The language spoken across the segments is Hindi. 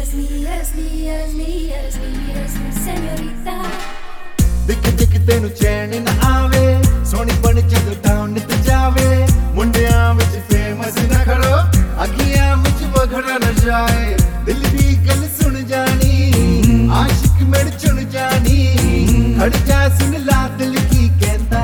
señorita. दिख दिख तेनू चैन न आवे सोनी बन जदों टाउन ते जावे मुंडियां विच फेमस न खड़ो अगियां विच वखड़ा न जाए दिल दी गल सुन जानी आशिक मेरे चुन जानी खड़ जा सुन ला दिल की कहता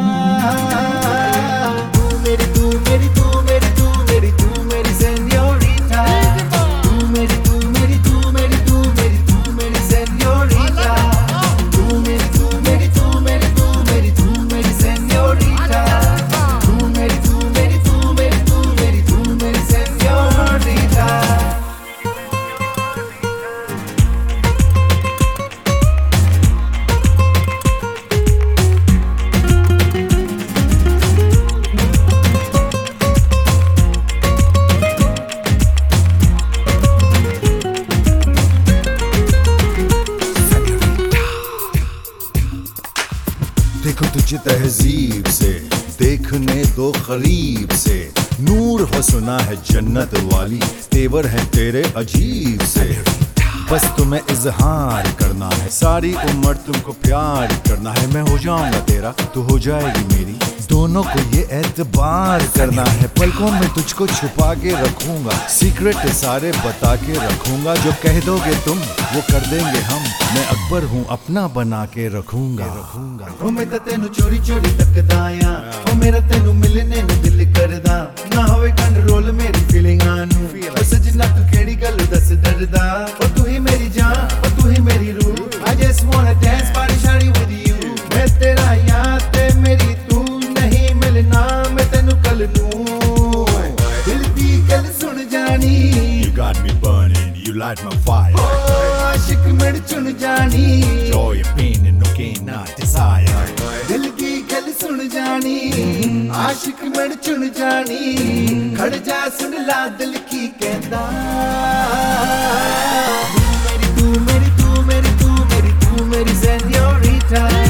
तू मेरी तू मेरी तू मेरी तू मेरी तू मेरी सेñorita तू मेरी तू मेरी तू मेरी तू मेरी तू मेरी सेñorita तू मेरी तू मेरी तू मेरी तू मेरी तू मेरी señorita तू मेरी तू मेरी तू मेरी तू मेरी तू मेरी señorita देखो तुझे तहजीब से देखने दो करीब से नूर हो सुना है जन्नत वाली तेवर है तेरे अजीब से बस तुम्हें इजहार करना है सारी उम्र तुमको प्यार करना है मैं हो जाऊंगा तेरा तू हो जाएगी मेरी दोनों को ये एतबार करना है पलकों में तुझको छुपा के रखूंगा सीक्रेट सारे बता के रखूंगा जो कह दोगे तुम वो कर देंगे हम मैं अकबर हूँ अपना बना के रखूंगा ओ मैं तो तेनू चोरी चोरी तकदा आ ओ मेरा तेनू मिलने नु दिल करदा ना होवे कंट्रोल मेरी फीलिंगां नु ओ सजना तू केड़ी गल दस डरदा ओ तू ही मेरी जान ओ तू ही मेरी रूह I just wanna dance party shawty with you मैं तेरा यार ते मेरी तू नहीं मिलना मैं तेनू कल नू दिल दी गल सुन जानी You got me burning, you light my fire. आशिक मेरे चुन जानी Joy and pain and no gain, not desire. दिल की गल सुन जानी आशिक मेरे चुन जानी खड़ जा सुन ला दिल की कहता तू मेरी तू मेरी तू मेरी तू मेरी तू मेरी señorita